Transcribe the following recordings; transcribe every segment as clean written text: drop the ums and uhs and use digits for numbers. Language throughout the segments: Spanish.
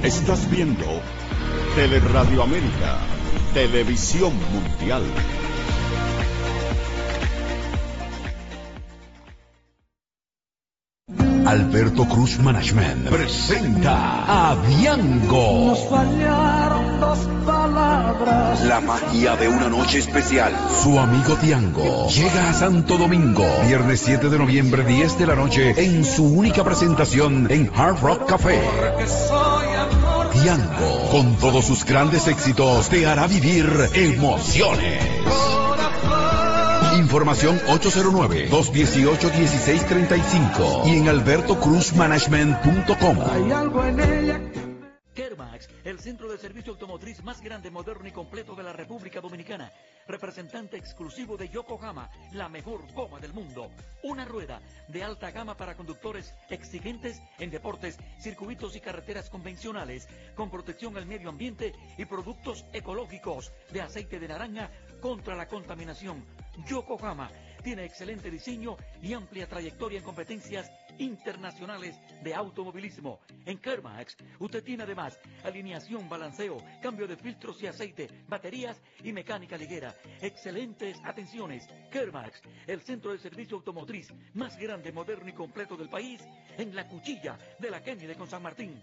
Estás viendo Teleradio América, Televisión Mundial. Alberto Cruz Management presenta a Diango. Nos fallaron dos palabras. La magia de una noche especial. Su amigo Diango llega a Santo Domingo. Viernes 7 de noviembre, 10 de la noche, en su única presentación en Hard Rock Café. Diango, con todos sus grandes éxitos, te hará vivir emociones. Información 809-218-1635 y en albertocruzmanagement.com. Hay algo en ella. Kermax, el centro de servicio automotriz más grande, moderno y completo de la República Dominicana. Representante exclusivo de Yokohama, la mejor goma del mundo. Una rueda de alta gama para conductores exigentes en deportes, circuitos y carreteras convencionales, con protección al medio ambiente y productos ecológicos de aceite de naranja contra la contaminación. Yokohama tiene excelente diseño y amplia trayectoria en competencias internacionales de automovilismo. En Kermax, usted tiene además alineación, balanceo, cambio de filtros y aceite, baterías y mecánica liguera. Excelentes atenciones. Kermax, el centro de servicio automotriz más grande, moderno y completo del país, en la cuchilla de la Kennedy con San Martín.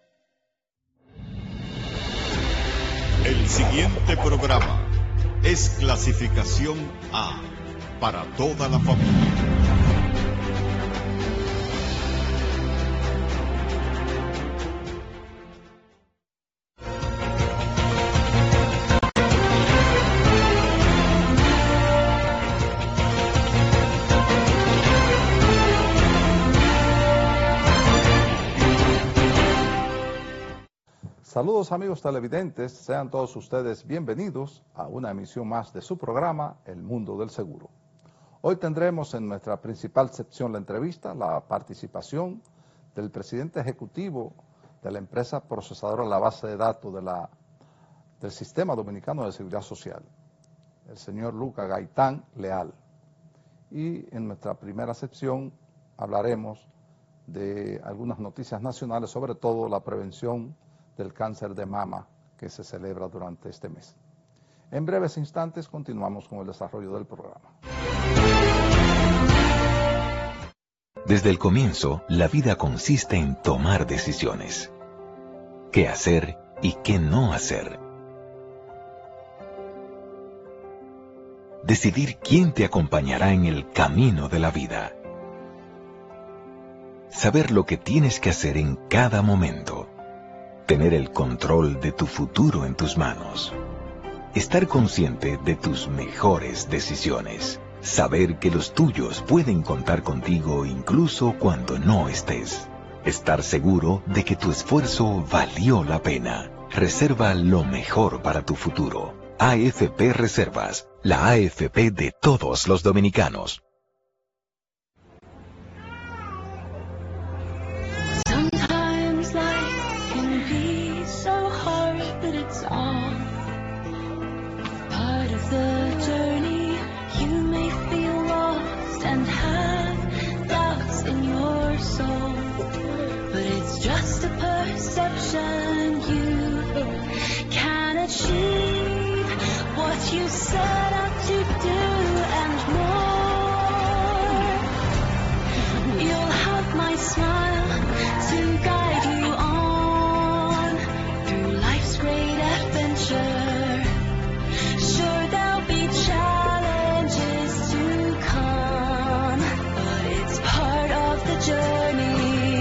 El siguiente programa es clasificación A para toda la familia. Saludos amigos televidentes, sean todos ustedes bienvenidos a una emisión más de su programa El Mundo del Seguro. Hoy tendremos en nuestra principal sección la entrevista, la participación del presidente ejecutivo de la empresa procesadora de la base de datos del Sistema Dominicano de Seguridad Social, el señor Lucas Gaitán Leal. Y en nuestra primera sección hablaremos de algunas noticias nacionales, sobre todo la prevención del cáncer de mama que se celebra durante este mes. En breves instantes continuamos con el desarrollo del programa. Desde el comienzo, la vida consiste en tomar decisiones. ¿Qué hacer y qué no hacer? Decidir quién te acompañará en el camino de la vida. Saber lo que tienes que hacer en cada momento. Tener el control de tu futuro en tus manos. Estar consciente de tus mejores decisiones. Saber que los tuyos pueden contar contigo incluso cuando no estés. Estar seguro de que tu esfuerzo valió la pena. Reserva lo mejor para tu futuro. AFP Reservas, la AFP de todos los dominicanos. Just a perception, you can achieve what you set out to do and more. You'll have my smile to guide you on through life's great adventure. Sure, there'll be challenges to come, but it's part of the journey.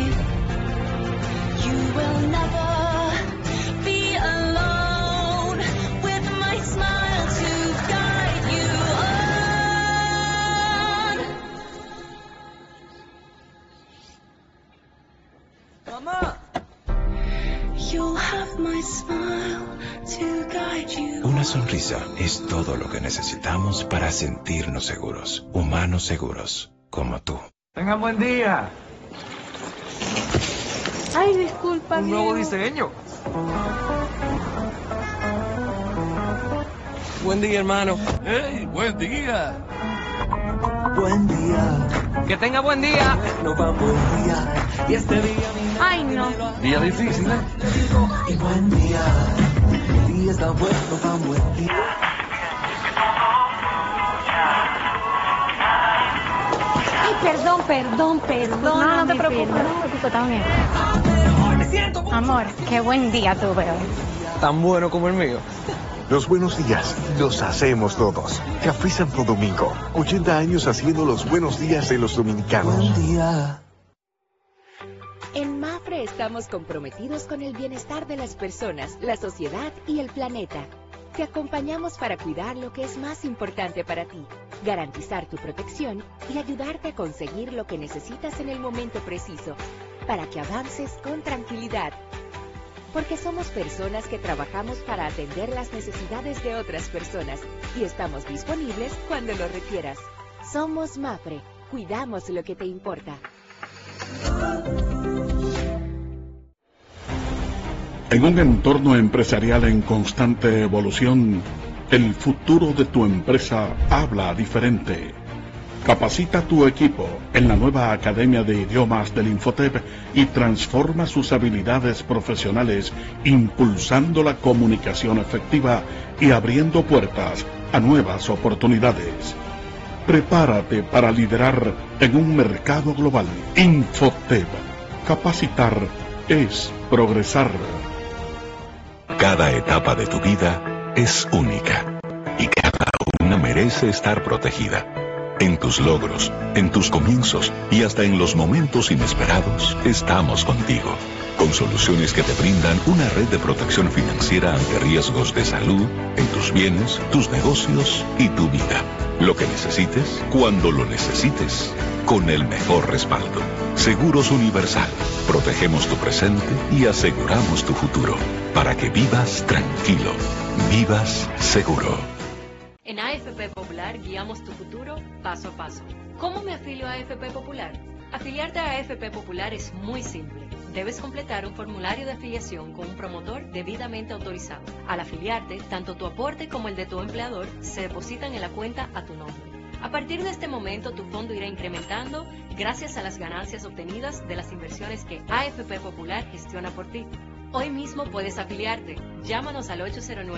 Will never be alone with my smile to guide you on. Mama. You'll have my smile to guide you. Una sonrisa es todo lo que necesitamos para sentirnos seguros, humanos seguros, como tú. Tengan buen día. Ay, disculpa. Un nuevo diseño. Buen día, hermano. ¡Hey, buen día! Buen día. Que tenga buen día. Nos vamos a enviar y este día... Ay, Ay, no. Día difícil, ¿eh? Y buen día, el día está bueno, tan buen día. Ay, perdón. No te preocupes, está bien. Amor, qué buen día tuve hoy. Tan bueno como el mío. Los buenos días los hacemos todos. Café Santo Domingo, 80 años haciendo los buenos días de los dominicanos. Buen día. En MAFRE estamos comprometidos con el bienestar de las personas, la sociedad y el planeta. Te acompañamos para cuidar lo que es más importante para ti, garantizar tu protección y ayudarte a conseguir lo que necesitas en el momento preciso, para que avances con tranquilidad. Porque somos personas que trabajamos para atender las necesidades de otras personas y estamos disponibles cuando lo requieras. Somos MAFRE, cuidamos lo que te importa. En un entorno empresarial en constante evolución, el futuro de tu empresa habla diferente. Capacita tu equipo en la nueva Academia de Idiomas del Infotep y transforma sus habilidades profesionales, impulsando la comunicación efectiva y abriendo puertas a nuevas oportunidades. Prepárate para liderar en un mercado global. Infotep. Capacitar es progresar. Cada etapa de tu vida es única y cada una merece estar protegida. En tus logros, en tus comienzos y hasta en los momentos inesperados, estamos contigo. Con soluciones que te brindan una red de protección financiera ante riesgos de salud, en tus bienes, tus negocios y tu vida. Lo que necesites, cuando lo necesites, con el mejor respaldo. Seguros Universal. Protegemos tu presente y aseguramos tu futuro. Para que vivas tranquilo. Vivas seguro. En AFP Popular guiamos tu futuro paso a paso. ¿Cómo me afilio a AFP Popular? Afiliarte a AFP Popular es muy simple. Debes completar un formulario de afiliación con un promotor debidamente autorizado. Al afiliarte, tanto tu aporte como el de tu empleador se depositan en la cuenta a tu nombre. A partir de este momento, tu fondo irá incrementando gracias a las ganancias obtenidas de las inversiones que AFP Popular gestiona por ti. Hoy mismo puedes afiliarte. Llámanos al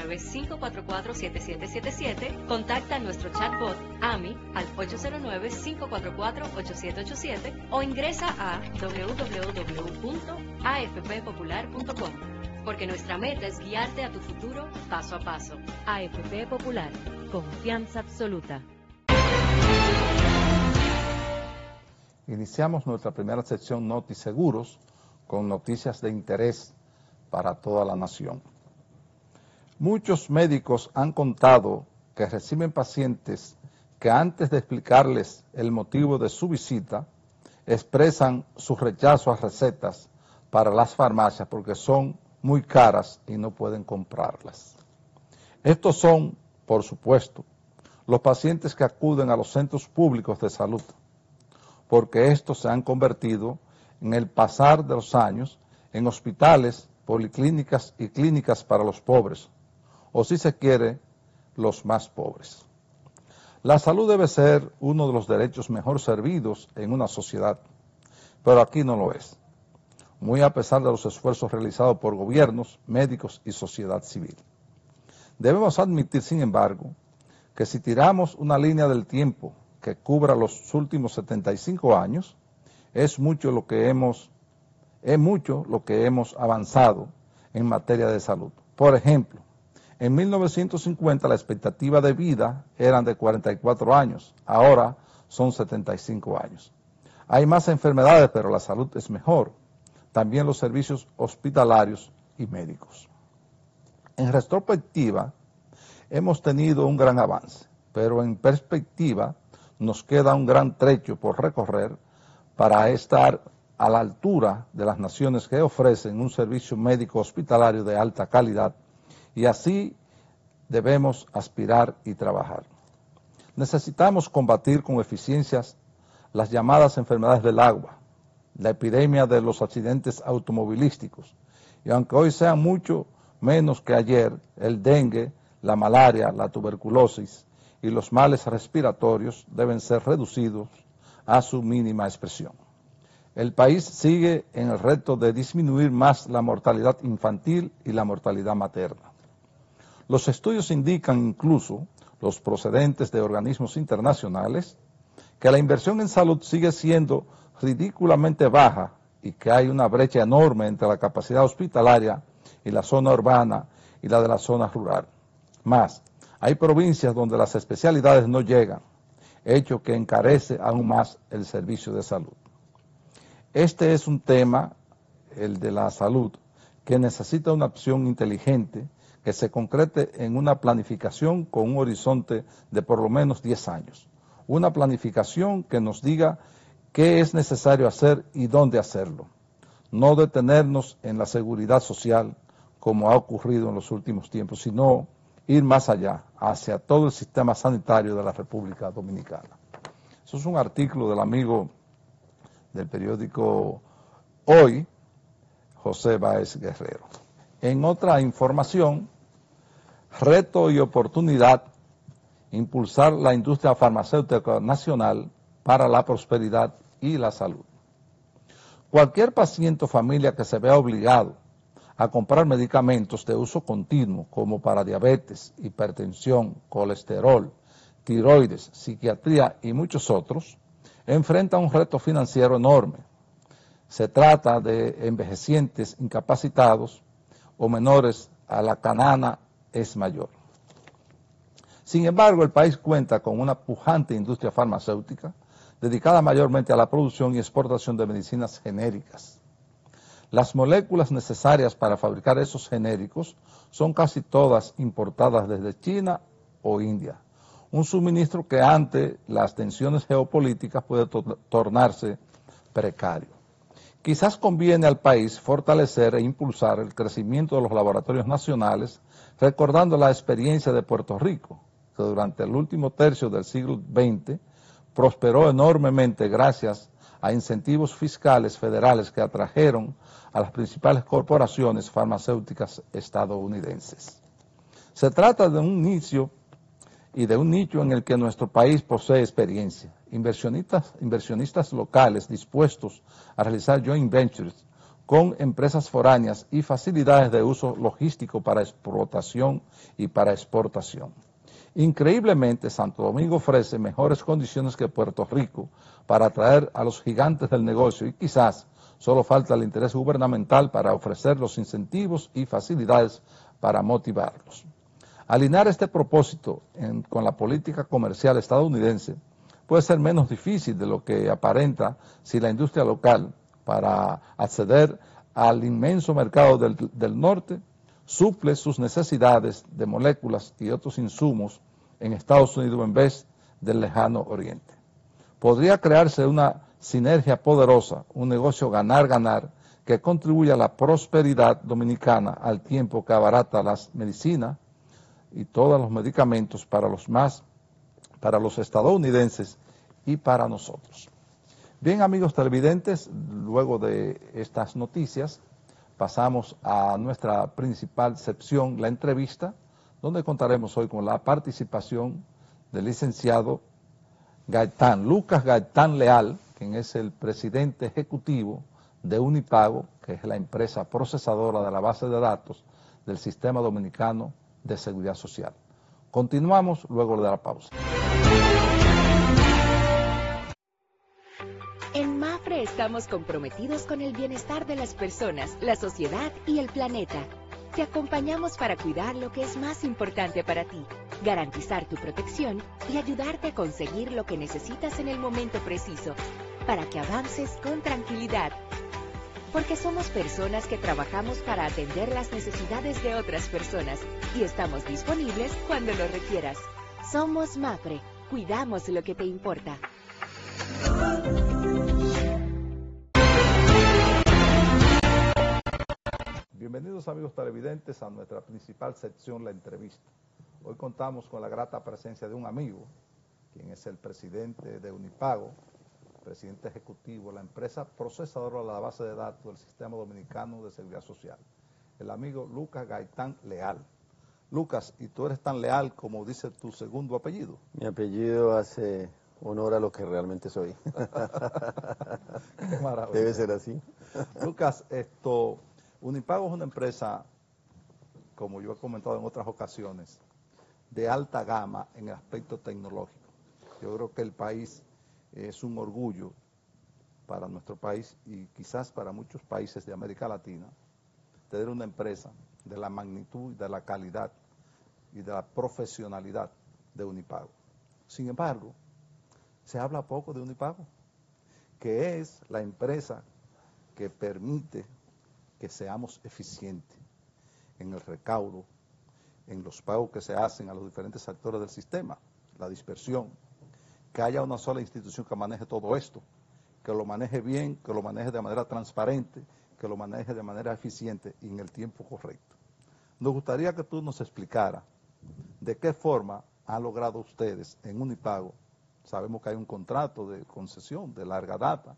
809-544-7777, contacta a nuestro chatbot AMI al 809-544-8787 o ingresa a www.afppopular.com, porque nuestra meta es guiarte a tu futuro paso a paso. AFP Popular, confianza absoluta. Iniciamos nuestra primera sección Noti Seguros con noticias de interés para toda la nación. Muchos médicos han contado que reciben pacientes que antes de explicarles el motivo de su visita, expresan su rechazo a recetas para las farmacias porque son muy caras y no pueden comprarlas. Estos son, por supuesto, los pacientes que acuden a los centros públicos de salud, porque estos se han convertido en el pasar de los años en hospitales, policlínicas y clínicas para los pobres, o si se quiere, los más pobres. La salud debe ser uno de los derechos mejor servidos en una sociedad, pero aquí no lo es, muy a pesar de los esfuerzos realizados por gobiernos, médicos y sociedad civil. Debemos admitir, sin embargo, que si tiramos una línea del tiempo que cubra los últimos 75 años, es mucho lo que hemos avanzado en materia de salud. Por ejemplo, en 1950 la expectativa de vida eran de 44 años, ahora son 75 años. Hay más enfermedades, pero la salud es mejor. También los servicios hospitalarios y médicos. En retrospectiva, hemos tenido un gran avance, pero en perspectiva nos queda un gran trecho por recorrer para estar a la altura de las naciones que ofrecen un servicio médico hospitalario de alta calidad, y así debemos aspirar y trabajar. Necesitamos combatir con eficiencias las llamadas enfermedades del agua, la epidemia de los accidentes automovilísticos, y aunque hoy sean mucho menos que ayer, el dengue, la malaria, la tuberculosis y los males respiratorios deben ser reducidos a su mínima expresión. El país sigue en el reto de disminuir más la mortalidad infantil y la mortalidad materna. Los estudios indican incluso, los procedentes de organismos internacionales, que la inversión en salud sigue siendo ridículamente baja y que hay una brecha enorme entre la capacidad hospitalaria y la zona urbana y la de la zona rural. Más, hay provincias donde las especialidades no llegan, hecho que encarece aún más el servicio de salud. Este es un tema, el de la salud, que necesita una opción inteligente que se concrete en una planificación con un horizonte de por lo menos 10 años. Una planificación que nos diga qué es necesario hacer y dónde hacerlo. No detenernos en la seguridad social, como ha ocurrido en los últimos tiempos, sino ir más allá, hacia todo el sistema sanitario de la República Dominicana. Eso es un artículo del amigo del periódico Hoy, José Báez Guerrero. En otra información, reto y oportunidad, impulsar la industria farmacéutica nacional para la prosperidad y la salud. Cualquier paciente o familia que se vea obligado a comprar medicamentos de uso continuo, como para diabetes, hipertensión, colesterol, tiroides, psiquiatría y muchos otros, enfrenta un reto financiero enorme. Se trata de envejecientes incapacitados o menores a la canana es mayor. Sin embargo, el país cuenta con una pujante industria farmacéutica dedicada mayormente a la producción y exportación de medicinas genéricas. Las moléculas necesarias para fabricar esos genéricos son casi todas importadas desde China o India, un suministro que ante las tensiones geopolíticas puede tornarse precario. Quizás conviene al país fortalecer e impulsar el crecimiento de los laboratorios nacionales, recordando la experiencia de Puerto Rico, que durante el último tercio del siglo XX prosperó enormemente gracias a incentivos fiscales federales que atrajeron a las principales corporaciones farmacéuticas estadounidenses. Se trata de un nicho en el que nuestro país posee experiencia, inversionistas locales dispuestos a realizar joint ventures con empresas foráneas y facilidades de uso logístico para explotación y para exportación. Increíblemente, Santo Domingo ofrece mejores condiciones que Puerto Rico para atraer a los gigantes del negocio y quizás solo falta el interés gubernamental para ofrecer los incentivos y facilidades para motivarlos. Alinear este propósito con la política comercial estadounidense puede ser menos difícil de lo que aparenta si la industria local, para acceder al inmenso mercado del norte, suple sus necesidades de moléculas y otros insumos en Estados Unidos en vez del lejano oriente. Podría crearse una sinergia poderosa, un negocio ganar-ganar que contribuya a la prosperidad dominicana al tiempo que abarata las medicinas y todos los medicamentos para los estadounidenses y para nosotros. Bien, amigos televidentes, luego de estas noticias pasamos a nuestra principal sección, la entrevista, donde contaremos hoy con la participación del licenciado Lucas Gaitán Leal, quien es el presidente ejecutivo de Unipago, que es la empresa procesadora de la base de datos del Sistema Dominicano de Seguridad Social. Continuamos luego de la pausa. En MAFRE estamos comprometidos con el bienestar de las personas, la sociedad y el planeta. Te acompañamos para cuidar lo que es más importante para ti, garantizar tu protección y ayudarte a conseguir lo que necesitas en el momento preciso, para que avances con tranquilidad. Porque somos personas que trabajamos para atender las necesidades de otras personas y estamos disponibles cuando lo requieras. Somos MAFRE, cuidamos lo que te importa. Bienvenidos, amigos televidentes, a nuestra principal sección, la entrevista. Hoy contamos con la grata presencia de un amigo, quien es el presidente de Unipago, presidente ejecutivo, la empresa procesadora de la base de datos del Sistema Dominicano de Seguridad Social, el amigo Lucas Gaitán Leal. Lucas, ¿y tú eres tan leal como dice tu segundo apellido? Mi apellido hace honor a lo que realmente soy. Qué maravilla. Debe ser así. Lucas, Unipago es una empresa, como yo he comentado en otras ocasiones, de alta gama en el aspecto tecnológico. Yo creo que el país es un orgullo para nuestro país y quizás para muchos países de América Latina, tener una empresa de la magnitud, de la calidad y de la profesionalidad de Unipago. Sin embargo, se habla poco de Unipago, que es la empresa que permite que seamos eficientes en el recaudo, en los pagos que se hacen a los diferentes actores del sistema, la dispersión, que haya una sola institución que maneje todo esto, que lo maneje bien, que lo maneje de manera transparente, que lo maneje de manera eficiente y en el tiempo correcto. Nos gustaría que tú nos explicaras de qué forma han logrado ustedes en Unipago. Sabemos que hay un contrato de concesión de larga data,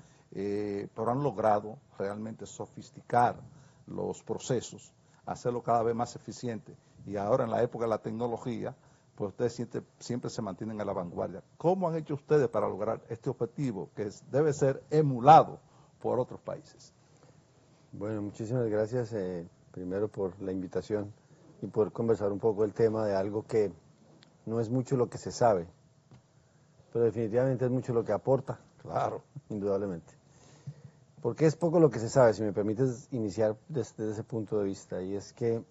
pero han logrado realmente sofisticar los procesos, hacerlo cada vez más eficiente. Y ahora en la época de la tecnología, pues ustedes siempre se mantienen a la vanguardia. ¿Cómo han hecho ustedes para lograr este objetivo que debe ser emulado por otros países? Bueno, muchísimas gracias primero por la invitación y por conversar un poco el tema de algo que no es mucho lo que se sabe, pero definitivamente es mucho lo que aporta. Claro. Indudablemente. Porque es poco lo que se sabe, si me permites iniciar desde ese punto de vista, y es que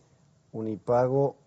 Unipago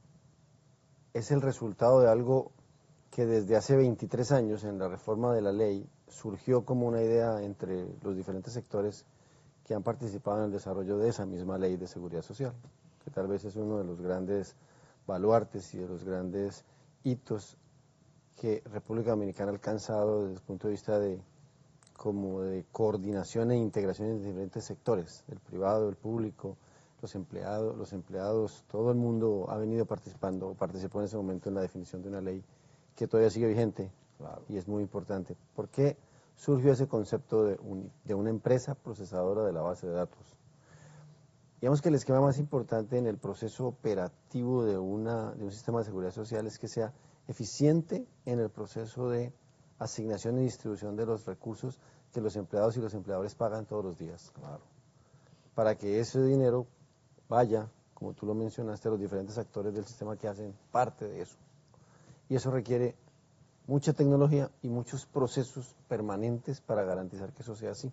es el resultado de algo que desde hace 23 años, en la reforma de la ley, surgió como una idea entre los diferentes sectores que han participado en el desarrollo de esa misma ley de seguridad social, que tal vez es uno de los grandes baluartes y de los grandes hitos que República Dominicana ha alcanzado desde el punto de vista de coordinación e integración en diferentes sectores, el privado, el público, los empleados, todo el mundo ha venido participando, o participó en ese momento en la definición de una ley que todavía sigue vigente, claro, y es muy importante. ¿Por qué surgió ese concepto de una empresa procesadora de la base de datos? Digamos que el esquema más importante en el proceso operativo de un sistema de seguridad social es que sea eficiente en el proceso de asignación y distribución de los recursos que los empleados y los empleadores pagan todos los días. Claro. Para que ese dinero vaya, como tú lo mencionaste, a los diferentes actores del sistema que hacen parte de eso. Y eso requiere mucha tecnología y muchos procesos permanentes para garantizar que eso sea así.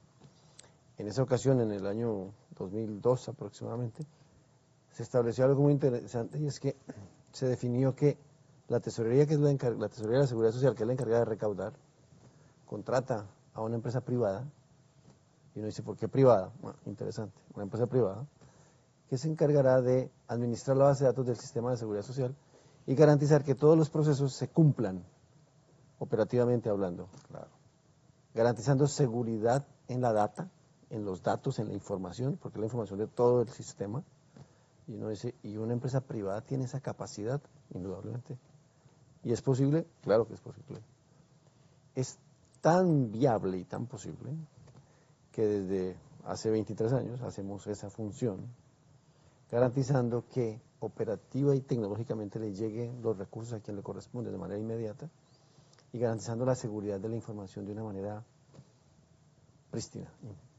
En esa ocasión, en el año 2002 aproximadamente, se estableció algo muy interesante, y es que se definió que la tesorería, que es la tesorería de la Seguridad Social, que es la encargada de recaudar, contrata a una empresa privada, y uno dice, ¿por qué privada? Bueno, interesante, una empresa privada, que se encargará de administrar la base de datos del sistema de seguridad social y garantizar que todos los procesos se cumplan, operativamente hablando. Claro. Garantizando seguridad en la data, en los datos, en la información, porque es la información de todo el sistema, y uno dice, ¿y una empresa privada tiene esa capacidad? Indudablemente. ¿Y es posible? Claro que es posible. Es tan viable y tan posible que desde hace 23 años hacemos esa función, garantizando que operativa y tecnológicamente le lleguen los recursos a quien le corresponde de manera inmediata y garantizando la seguridad de la información de una manera prístina,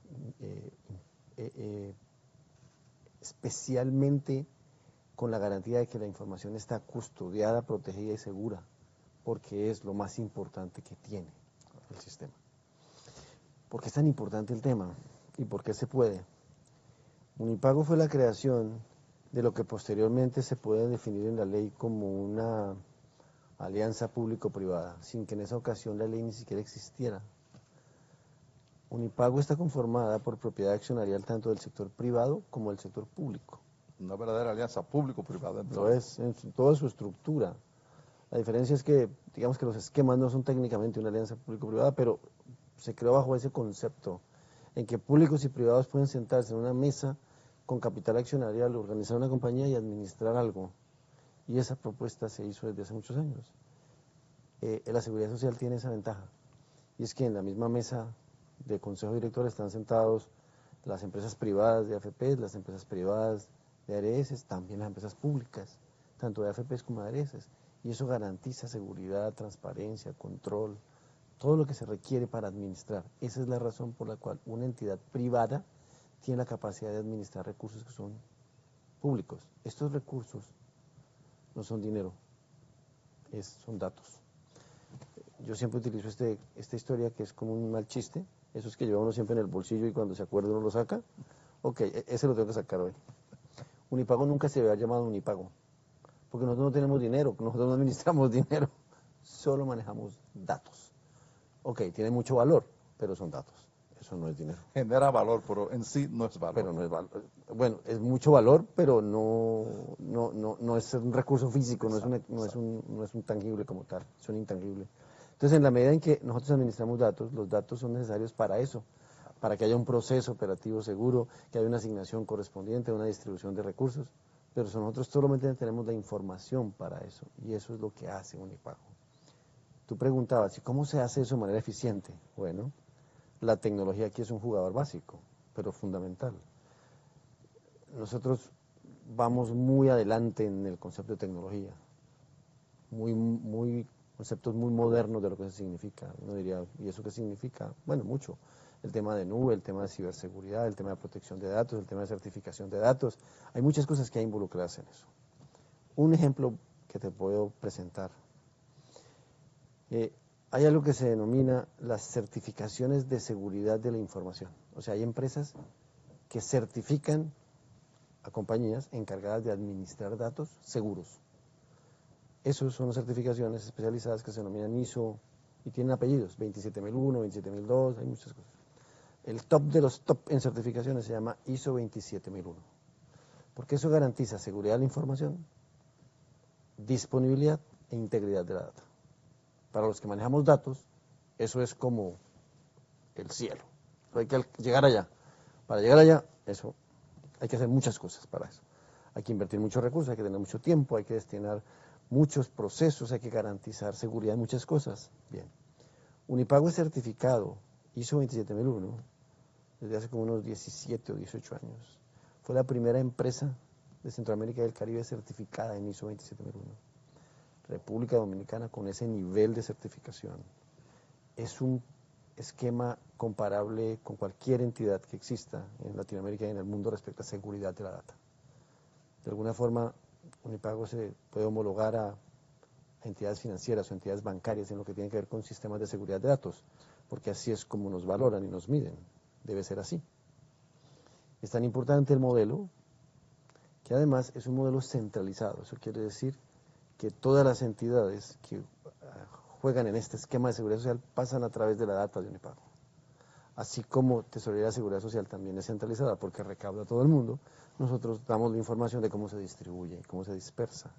especialmente con la garantía de que la información está custodiada, protegida y segura, porque es lo más importante que tiene el sistema. ¿Por qué es tan importante el tema? ¿Y por qué se puede? Unipago fue la creación de lo que posteriormente se puede definir en la ley como una alianza público-privada, sin que en esa ocasión la ley ni siquiera existiera. Unipago está conformada por propiedad accionarial tanto del sector privado como del sector público. Una verdadera alianza público-privada. Lo es, en toda su estructura. La diferencia es que, digamos que los esquemas no son técnicamente una alianza público-privada, pero se creó bajo ese concepto, en que públicos y privados pueden sentarse en una mesa con capital accionarial, organizar una compañía y administrar algo. Y esa propuesta se hizo desde hace muchos años. La seguridad social tiene esa ventaja, y es que en la misma mesa de consejo director están sentados las empresas privadas de AFP, las empresas privadas de ARS, también las empresas públicas, tanto de AFP como de ARS, Y eso garantiza seguridad, transparencia, control, todo lo que se requiere para administrar. Esa es la razón por la cual una entidad privada tiene la capacidad de administrar recursos que son públicos. Estos recursos no son dinero, son datos. Yo siempre utilizo esta historia que es como un mal chiste, esos que lleva uno siempre en el bolsillo y cuando se acuerda uno lo saca. Ok, ese lo tengo que sacar hoy. Unipago nunca se había llamado Unipago, porque nosotros no tenemos dinero, nosotros no administramos dinero, solo manejamos datos. Ok, tiene mucho valor, pero son datos, eso no es dinero. Genera valor, pero en sí no es valor. Pero no es valor. Bueno, es mucho valor, pero no es un recurso físico, no es un tangible como tal, es un intangible. Entonces, en la medida en que nosotros administramos datos, los datos son necesarios para eso, para que haya un proceso operativo seguro, que haya una asignación correspondiente, una distribución de recursos, pero nosotros solamente tenemos la información para eso, y eso es lo que hace Unipago. Tú preguntabas, ¿y cómo se hace eso de manera eficiente? Bueno, la tecnología aquí es un jugador básico, pero fundamental. Nosotros vamos muy adelante en el concepto de tecnología, conceptos muy modernos de lo que eso significa. Uno diría, ¿y eso qué significa? Bueno, mucho. El tema de nube, el tema de ciberseguridad, el tema de protección de datos, el tema de certificación de datos. Hay muchas cosas que hay involucradas en eso. Un ejemplo que te puedo presentar. Hay algo que se denomina las certificaciones de seguridad de la información. O sea, hay empresas que certifican a compañías encargadas de administrar datos seguros. Esas son certificaciones especializadas que se denominan ISO y tienen apellidos, 27001, 27002, hay muchas cosas. El top de los top en certificaciones se llama ISO 27001, porque eso garantiza seguridad de la información, disponibilidad e integridad de la data. Para los que manejamos datos, eso es como el cielo. Hay que llegar allá. Para llegar allá, eso hay que hacer muchas cosas para eso. Hay que invertir muchos recursos, hay que tener mucho tiempo, hay que destinar muchos procesos, hay que garantizar seguridad en muchas cosas. Bien. Unipago es certificado ISO 27001 desde hace como unos 17 o 18 años. Fue la primera empresa de Centroamérica y del Caribe certificada en ISO 27001. República Dominicana con ese nivel de certificación. Es un esquema comparable con cualquier entidad que exista en Latinoamérica y en el mundo respecto a seguridad de la data. De alguna forma, Unipago se puede homologar a entidades financieras o entidades bancarias en lo que tiene que ver con sistemas de seguridad de datos, porque así es como nos valoran y nos miden. Debe ser así. Es tan importante el modelo que además es un modelo centralizado. Eso quiere decir que todas las entidades que juegan en este esquema de seguridad social pasan a través de la data de Unipago. Así como Tesorería de Seguridad Social también es centralizada porque recauda a todo el mundo, nosotros damos la información de cómo se distribuye, cómo se dispersa.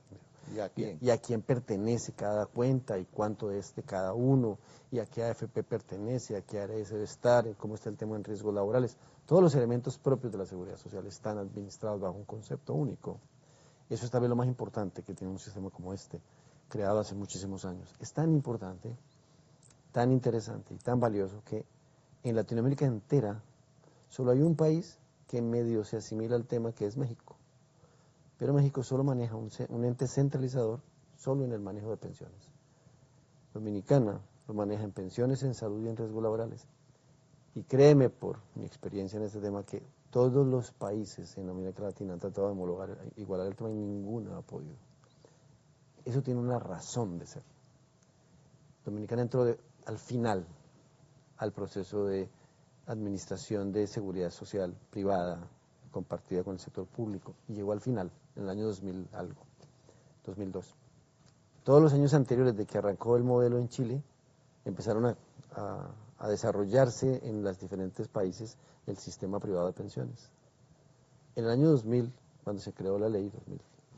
¿Y a quién pertenece cada cuenta y cuánto es de cada uno? ¿Y a qué AFP pertenece? ¿A qué área debe estar? ¿Cómo está el tema en riesgos laborales? Todos los elementos propios de la seguridad social están administrados bajo un concepto único. Eso es tal vez lo más importante que tiene un sistema como este, creado hace muchísimos años. Es tan importante, tan interesante y tan valioso que en Latinoamérica entera solo hay un país que medio se asimila al tema, que es México. Pero México solo maneja un ente centralizador solo en el manejo de pensiones. Dominicana lo maneja en pensiones, en salud y en riesgos laborales. Y créeme por mi experiencia en este tema que todos los países en América Latina han tratado de homologar, igualar el tema y ninguno ha podido. Eso tiene una razón de ser. Dominicana entró al final al proceso de administración de seguridad social privada compartida con el sector público y llegó al final, en el año 2000 algo, 2002. Todos los años anteriores de que arrancó el modelo en Chile empezaron a desarrollarse en los diferentes países el sistema privado de pensiones. En el año 2000, cuando se creó la ley 2000,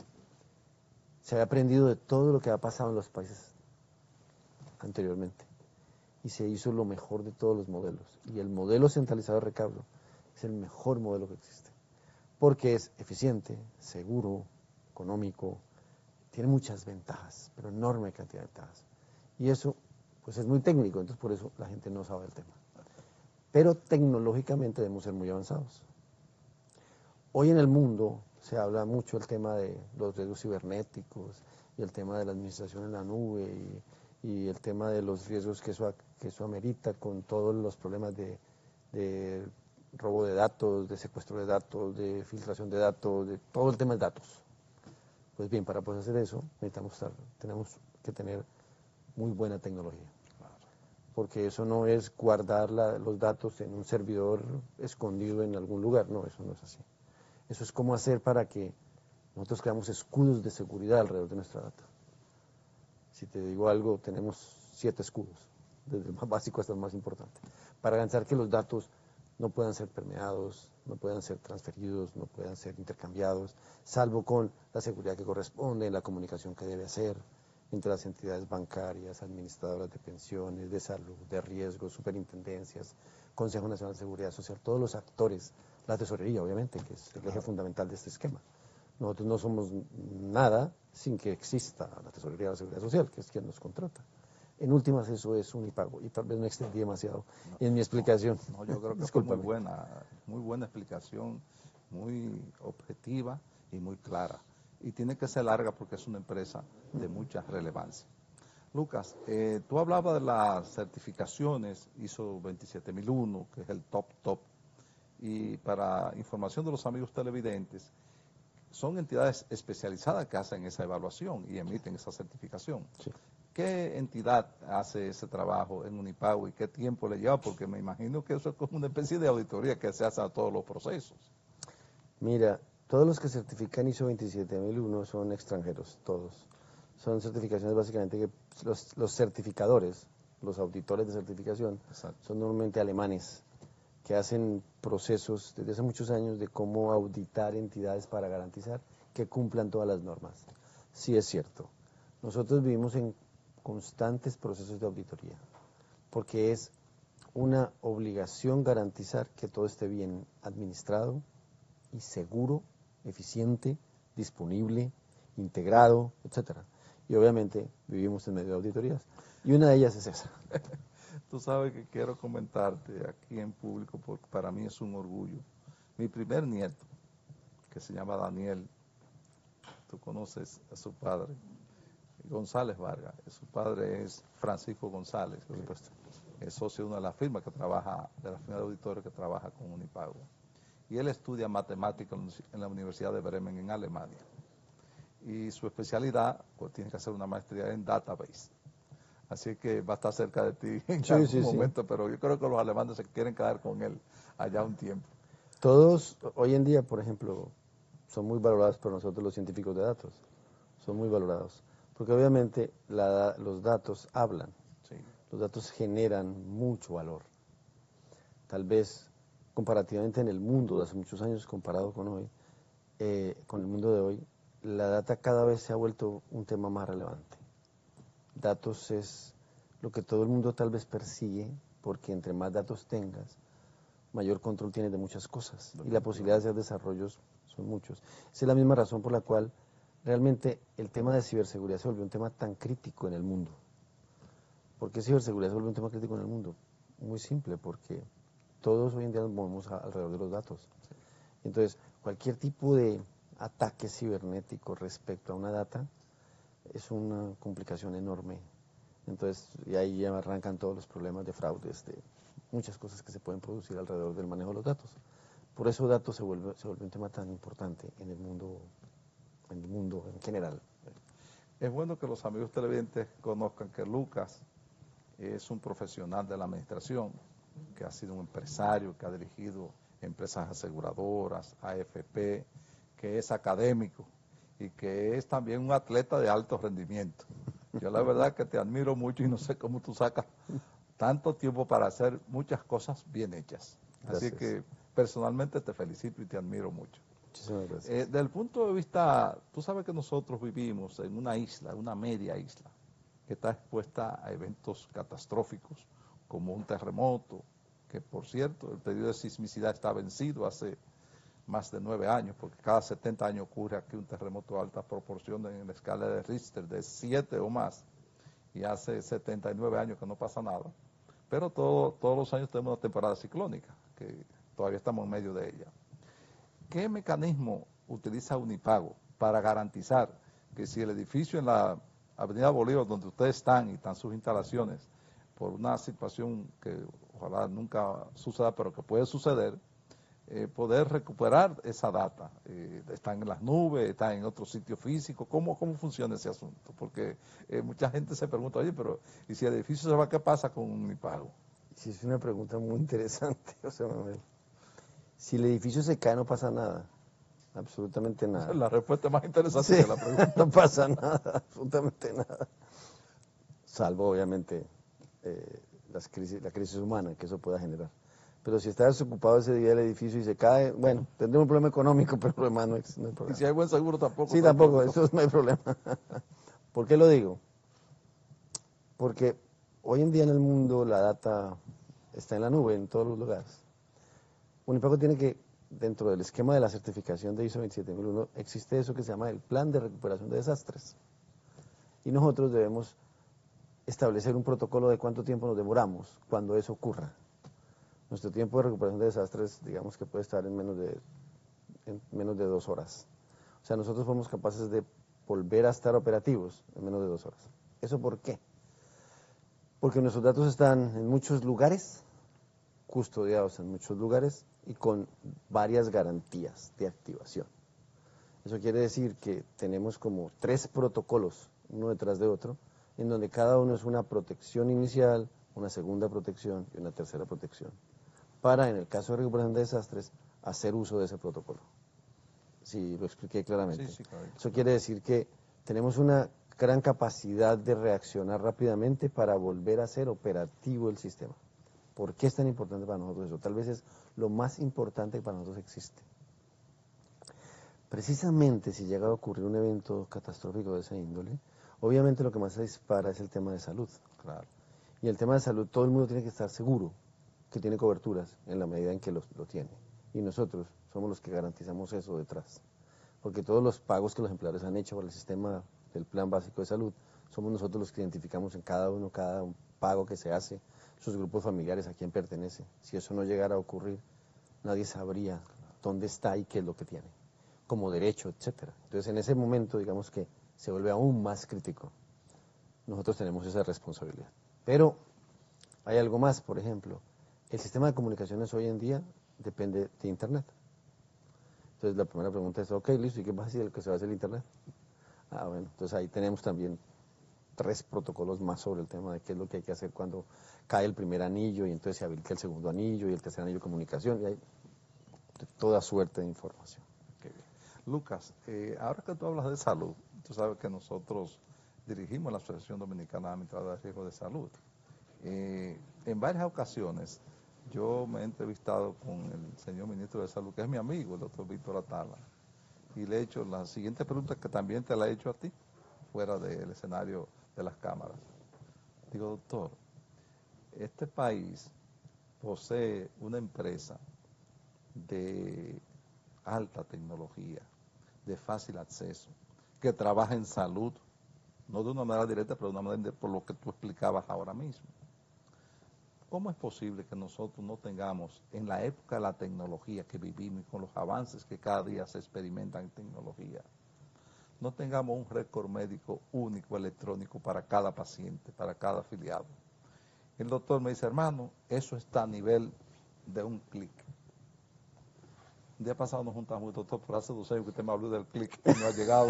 se había aprendido de todo lo que había pasado en los países anteriormente y se hizo lo mejor de todos los modelos. Y el modelo centralizado de recaudo es el mejor modelo que existe, porque es eficiente, seguro, económico, tiene muchas ventajas, pero enorme cantidad de ventajas. Y eso pues es muy técnico, entonces por eso la gente no sabe el tema. Pero tecnológicamente debemos ser muy avanzados. Hoy en el mundo se habla mucho del tema de los riesgos cibernéticos y el tema de la administración en la nube y el tema de los riesgos que eso amerita con todos los problemas de robo de datos, de secuestro de datos, de filtración de datos, de todo el tema de datos. Pues bien, para poder hacer eso tenemos que tener muy buena tecnología. Porque eso no es guardar los datos en un servidor escondido en algún lugar, no, eso no es así. Eso es cómo hacer para que nosotros creamos escudos de seguridad alrededor de nuestra data. Si te digo algo, tenemos 7 escudos, desde el más básico hasta el más importante, para garantizar que los datos no puedan ser permeados, no puedan ser transferidos, no puedan ser intercambiados, salvo con la seguridad que corresponde, la comunicación que debe hacer entre las entidades bancarias, administradoras de pensiones, de salud, de riesgos, superintendencias, Consejo Nacional de Seguridad Social, todos los actores, la tesorería obviamente, que es el eje fundamental de este esquema. Nosotros no somos nada sin que exista la tesorería de la Seguridad Social, que es quien nos contrata. En últimas eso es Unipago, y tal vez me extendí demasiado en mi explicación. No, yo creo que fue muy buena explicación, muy objetiva y muy clara. Y tiene que ser larga porque es una empresa de mucha relevancia. Lucas, tú hablabas de las certificaciones ISO 27001, que es el top, y para información de los amigos televidentes, son entidades especializadas que hacen esa evaluación y emiten esa certificación. Sí. ¿Qué entidad hace ese trabajo en Unipago y qué tiempo le lleva? Porque me imagino que eso es como una especie de auditoría que se hace a todos los procesos. Mira, todos los que certifican ISO 27001 son extranjeros, todos. Son certificaciones básicamente que los certificadores, los auditores de certificación, son normalmente alemanes, que hacen procesos desde hace muchos años de cómo auditar entidades para garantizar que cumplan todas las normas. Sí es cierto, nosotros vivimos en constantes procesos de auditoría, porque es una obligación garantizar que todo esté bien administrado y seguro, eficiente, disponible, integrado, etcétera. Y obviamente vivimos en medio de auditorías, y una de ellas es esa. Tú sabes que quiero comentarte aquí en público porque para mí es un orgullo. Mi primer nieto, que se llama Daniel, tú conoces a su padre, González Vargas. Su padre es Francisco González, es socio de una de las firmas que trabaja, de la firma de auditores que trabaja con Unipago. Y él estudia matemáticas en la Universidad de Bremen, en Alemania. Y su especialidad, pues tiene que hacer una maestría en database. Así que va a estar cerca de ti en algún momento, pero yo creo que los alemanes se quieren quedar con él allá un tiempo. Todos, hoy en día, por ejemplo, son muy valorados por nosotros los científicos de datos. Son muy valorados. Porque obviamente los datos hablan. Sí. Los datos generan mucho valor. Tal vez, comparativamente en el mundo de hace muchos años comparado con hoy, con el mundo de hoy, la data cada vez se ha vuelto un tema más relevante. Datos es lo que todo el mundo tal vez persigue, porque entre más datos tengas, mayor control tienes de muchas cosas, y la posibilidad de hacer desarrollos son muchos. Esa es la misma razón por la cual realmente el tema de ciberseguridad se volvió un tema tan crítico en el mundo. ¿Por qué ciberseguridad se volvió un tema crítico en el mundo? Muy simple, porque todos hoy en día nos movemos alrededor de los datos. Entonces, cualquier tipo de ataque cibernético respecto a una data es una complicación enorme. Entonces, y ahí ya arrancan todos los problemas de fraudes, de muchas cosas que se pueden producir alrededor del manejo de los datos. Por eso datos se vuelve un tema tan importante en el mundo en general. Es bueno que los amigos televidentes conozcan que Lucas es un profesional de la administración, que ha sido un empresario, que ha dirigido empresas aseguradoras, AFP, que es académico y que es también un atleta de alto rendimiento. Yo la verdad que te admiro mucho y no sé cómo tú sacas tanto tiempo para hacer muchas cosas bien hechas. Gracias. Así que personalmente te felicito y te admiro mucho. Muchísimas gracias. Desde el punto de vista, tú sabes que nosotros vivimos en una isla, una media isla, que está expuesta a eventos catastróficos, como un terremoto, que por cierto, el periodo de sismicidad está vencido hace más de 9 años, porque cada 70 años ocurre aquí un terremoto de alta proporción en la escala de Richter, de 7 o más, y hace 79 años que no pasa nada. Pero todos los años tenemos una temporada ciclónica, que todavía estamos en medio de ella. ¿Qué mecanismo utiliza Unipago para garantizar que si el edificio en la Avenida Bolívar, donde ustedes están y están sus instalaciones, por una situación que ojalá nunca suceda, pero que puede suceder, poder recuperar esa data. Están en las nubes, están en otro sitio físico. ¿Cómo funciona ese asunto? Porque mucha gente se pregunta, oye, pero ¿y si el edificio se va, qué pasa con mi pago? Sí, es una pregunta muy interesante, José Manuel. Si el edificio se cae, no pasa nada. Absolutamente nada. La respuesta es más interesante Sí, que la pregunta. no pasa nada, absolutamente nada. Salvo, obviamente, la crisis humana que eso pueda generar. Pero si está desocupado ese día el edificio y se cae, bueno, tendremos un problema económico, pero el problema no hay problema. Y si hay buen seguro tampoco. Sí, tampoco, eso no hay problema. ¿Por qué lo digo? Porque hoy en día en el mundo la data está en la nube, en todos los lugares. Unipago tiene que, dentro del esquema de la certificación de ISO 27001, existe eso que se llama el Plan de Recuperación de Desastres. Y nosotros debemos establecer un protocolo de cuánto tiempo nos demoramos cuando eso ocurra. Nuestro tiempo de recuperación de desastres, digamos que puede estar en menos de 2 horas. O sea, nosotros somos capaces de volver a estar operativos en menos de 2 horas. ¿Eso por qué? Porque nuestros datos están en muchos lugares, custodiados en muchos lugares y con varias garantías de activación. Eso quiere decir que tenemos como 3 protocolos, uno detrás de otro, en donde cada uno es una protección inicial, una segunda protección y una tercera protección, para, en el caso de recuperación de desastres, hacer uso de ese protocolo. Sí, lo expliqué claramente. Sí, claro. Eso quiere decir que tenemos una gran capacidad de reaccionar rápidamente para volver a ser operativo el sistema. ¿Por qué es tan importante para nosotros eso? Tal vez es lo más importante que para nosotros existe. Precisamente si llega a ocurrir un evento catastrófico de esa índole, obviamente lo que más se dispara es el tema de salud. Claro. Y el tema de salud, todo el mundo tiene que estar seguro que tiene coberturas en la medida en que lo tiene. Y nosotros somos los que garantizamos eso detrás. Porque todos los pagos que los empleadores han hecho por el sistema del Plan Básico de Salud, somos nosotros los que identificamos en cada un pago que se hace, sus grupos familiares, a quién pertenece. Si eso no llegara a ocurrir, nadie sabría dónde está y qué es lo que tiene, como derecho, etcétera. Entonces, en ese momento, digamos que se vuelve aún más crítico. Nosotros tenemos esa responsabilidad. Pero hay algo más, por ejemplo, el sistema de comunicaciones hoy en día depende de Internet. Entonces, la primera pregunta es, ok, listo, ¿y qué pasa si el que se va a hacer el Internet? Ah, bueno, entonces ahí tenemos también 3 protocolos más sobre el tema de qué es lo que hay que hacer cuando cae el primer anillo y entonces se habilita el segundo anillo y el tercer anillo de comunicación, y hay toda suerte de información. Qué bien. Lucas, ahora que tú hablas de salud, tú sabes que nosotros dirigimos la Asociación Dominicana de Administradores de Riesgo de Salud. En varias ocasiones yo me he entrevistado con el señor ministro de Salud, que es mi amigo, el doctor Víctor Atala, y le he hecho la siguiente pregunta que también te la he hecho a ti, fuera del escenario de las cámaras. Digo, doctor, este país posee una empresa de alta tecnología, de fácil acceso, que trabaja en salud, no de una manera directa, pero de una manera por lo que tú explicabas ahora mismo. ¿Cómo es posible que nosotros no tengamos, en la época de la tecnología que vivimos y con los avances que cada día se experimentan en tecnología, no tengamos un récord médico único electrónico para cada paciente, para cada afiliado? El doctor me dice, hermano, eso está a nivel de un clic. Un día pasado nos juntamos, doctor, por hace 2 años que usted me habló del clic y no ha llegado.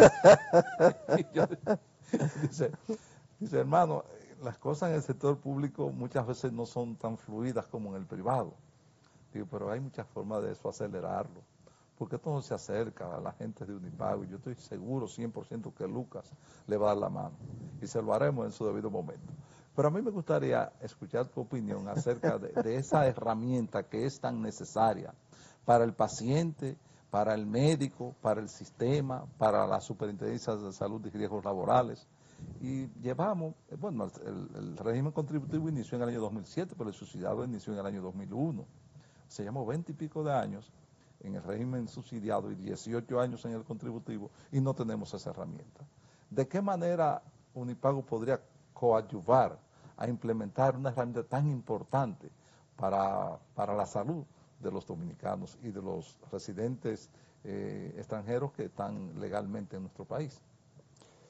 Dice, hermano, las cosas en el sector público muchas veces no son tan fluidas como en el privado. Digo, pero hay muchas formas de eso, acelerarlo. Porque todo se acerca a la gente de Unipago y yo estoy seguro 100% que Lucas le va a dar la mano. Y se lo haremos en su debido momento. Pero a mí me gustaría escuchar tu opinión acerca de esa herramienta que es tan necesaria para el paciente, para el médico, para el sistema, para las superintendencias de salud y riesgos laborales. Y llevamos, bueno, el régimen contributivo inició en el año 2007, pero el subsidiado inició en el año 2001. Se llamó 20 y pico de años en el régimen subsidiado y 18 años en el contributivo y no tenemos esa herramienta. ¿De qué manera Unipago podría coadyuvar a implementar una herramienta tan importante para la salud de los dominicanos y de los residentes extranjeros que están legalmente en nuestro país?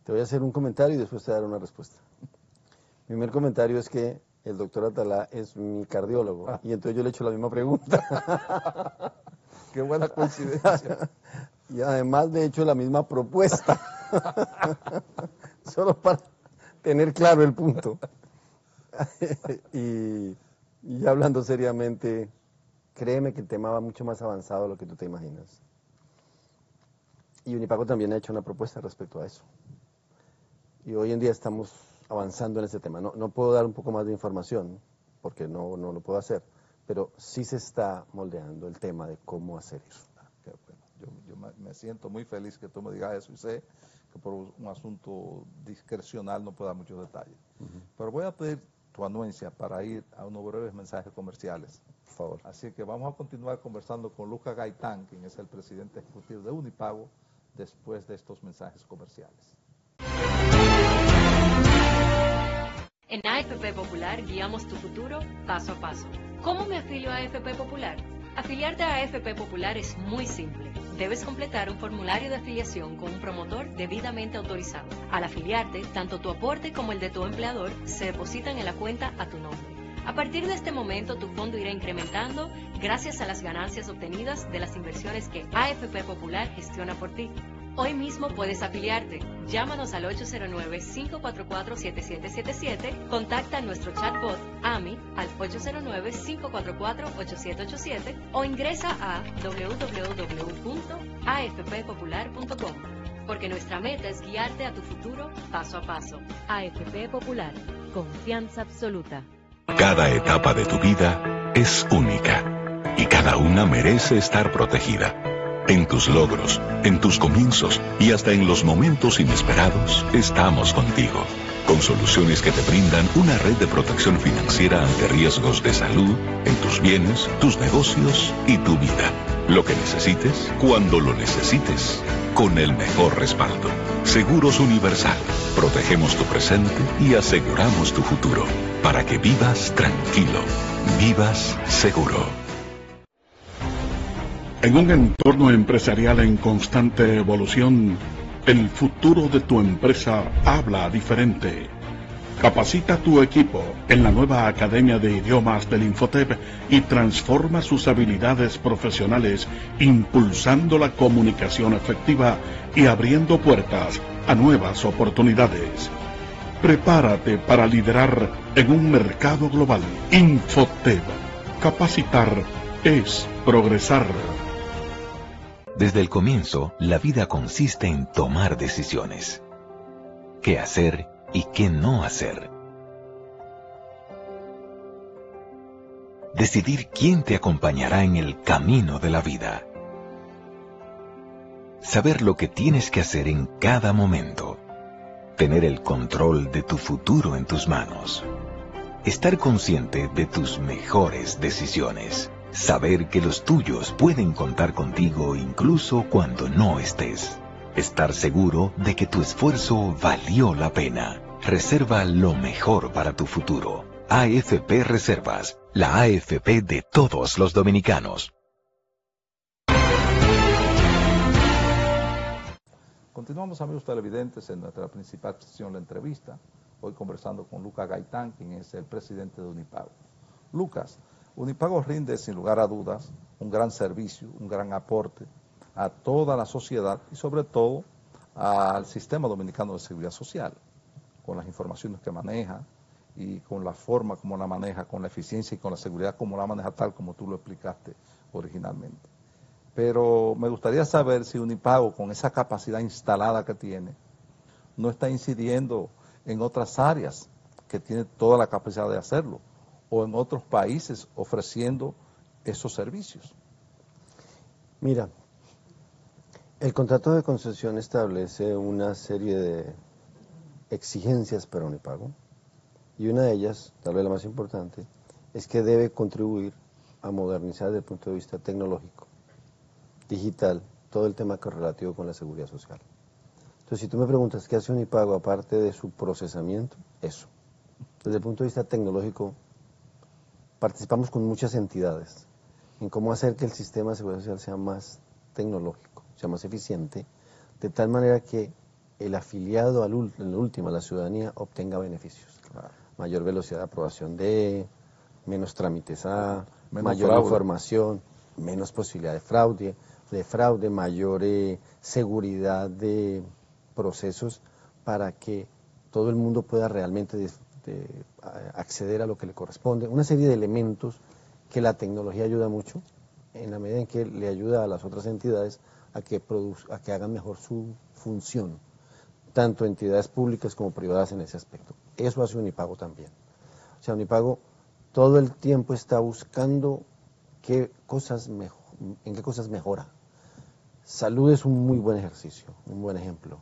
Te voy a hacer un comentario y después te daré una respuesta. Mi primer comentario es que el doctor Atalá es mi cardiólogo y entonces yo le echo la misma pregunta. Qué buena coincidencia. Y además le he hecho la misma propuesta. Solo para tener claro el punto. y ya hablando seriamente, créeme que el tema va mucho más avanzado de lo que tú te imaginas. Y Unipago también ha hecho una propuesta respecto a eso. Y hoy en día estamos avanzando en ese tema. No puedo dar un poco más de información, porque no lo puedo hacer, pero sí se está moldeando el tema de cómo hacer eso. Qué bueno. Yo me siento muy feliz que tú me digas eso y sé que por un asunto discrecional no puedo dar muchos detalles. Pero voy a pedir tu anuencia para ir a unos breves mensajes comerciales. Por favor. Así que vamos a continuar conversando con Lucas Gaitán, quien es el presidente ejecutivo de Unipago, después de estos mensajes comerciales. En AFP Popular guiamos tu futuro paso a paso. ¿Cómo me afilio a AFP Popular? Afiliarte a AFP Popular es muy simple. Debes completar un formulario de afiliación con un promotor debidamente autorizado. Al afiliarte, tanto tu aporte como el de tu empleador se depositan en la cuenta a tu nombre. A partir de este momento, tu fondo irá incrementando gracias a las ganancias obtenidas de las inversiones que AFP Popular gestiona por ti. Hoy mismo puedes afiliarte. Llámanos al 809-544-7777, contacta a nuestro chatbot AMI al 809-544-8787 o ingresa a www.afppopular.com, porque nuestra meta es guiarte a tu futuro paso a paso. AFP Popular, confianza absoluta. Cada etapa de tu vida es única y cada una merece estar protegida. En tus logros, en tus comienzos y hasta en los momentos inesperados, estamos contigo. Con soluciones que te brindan una red de protección financiera ante riesgos de salud, en tus bienes, tus negocios y tu vida. Lo que necesites, cuando lo necesites, con el mejor respaldo. Seguros Universal. Protegemos tu presente y aseguramos tu futuro. Para que vivas tranquilo. Vivas seguro. En un entorno empresarial en constante evolución, el futuro de tu empresa habla diferente. Capacita a tu equipo en la nueva Academia de Idiomas del Infotep y transforma sus habilidades profesionales, impulsando la comunicación efectiva y abriendo puertas a nuevas oportunidades. Prepárate para liderar en un mercado global. Infotep. Capacitar es progresar. Desde el comienzo, la vida consiste en tomar decisiones. ¿Qué hacer y qué no hacer? Decidir quién te acompañará en el camino de la vida. Saber lo que tienes que hacer en cada momento. Tener el control de tu futuro en tus manos. Estar consciente de tus mejores decisiones. Saber que los tuyos pueden contar contigo incluso cuando no estés. Estar seguro de que tu esfuerzo valió la pena. Reserva lo mejor para tu futuro. AFP Reservas, la AFP de todos los dominicanos. Continuamos, amigos televidentes, en nuestra principal sesión, la entrevista. Hoy conversando con Lucas Gaitán, quien es el presidente de Unipago. Lucas, Unipago rinde sin lugar a dudas un gran servicio, un gran aporte a toda la sociedad y sobre todo al sistema dominicano de seguridad social, con las informaciones que maneja y con la forma como la maneja, con la eficiencia y con la seguridad como la maneja, tal como tú lo explicaste originalmente. Pero me gustaría saber si Unipago, con esa capacidad instalada que tiene, no está incidiendo en otras áreas que tiene toda la capacidad de hacerlo, o en otros países ofreciendo esos servicios. Mira, el contrato de concesión establece una serie de exigencias para Unipago, y una de ellas, tal vez la más importante, es que debe contribuir a modernizar desde el punto de vista tecnológico, digital, todo el tema relativo con la seguridad social. Entonces, si tú me preguntas qué hace Unipago aparte de su procesamiento, eso. Desde el punto de vista tecnológico, participamos con muchas entidades en cómo hacer que el sistema de seguridad social sea más tecnológico, sea más eficiente, de tal manera que el afiliado en la última, la ciudadanía, obtenga beneficios. Claro. Mayor velocidad de aprobación de, menos trámites A, Menos mayor fraude. información, menos posibilidad de fraude, mayor seguridad de procesos para que todo el mundo pueda realmente acceder a lo que le corresponde. Una serie de elementos que la tecnología ayuda mucho, en la medida en que le ayuda a las otras entidades a que hagan mejor su función, tanto entidades públicas como privadas en ese aspecto. Eso hace Unipago también. O sea, Unipago todo el tiempo está buscando en qué cosas mejora. Salud es un muy buen ejercicio, un buen ejemplo.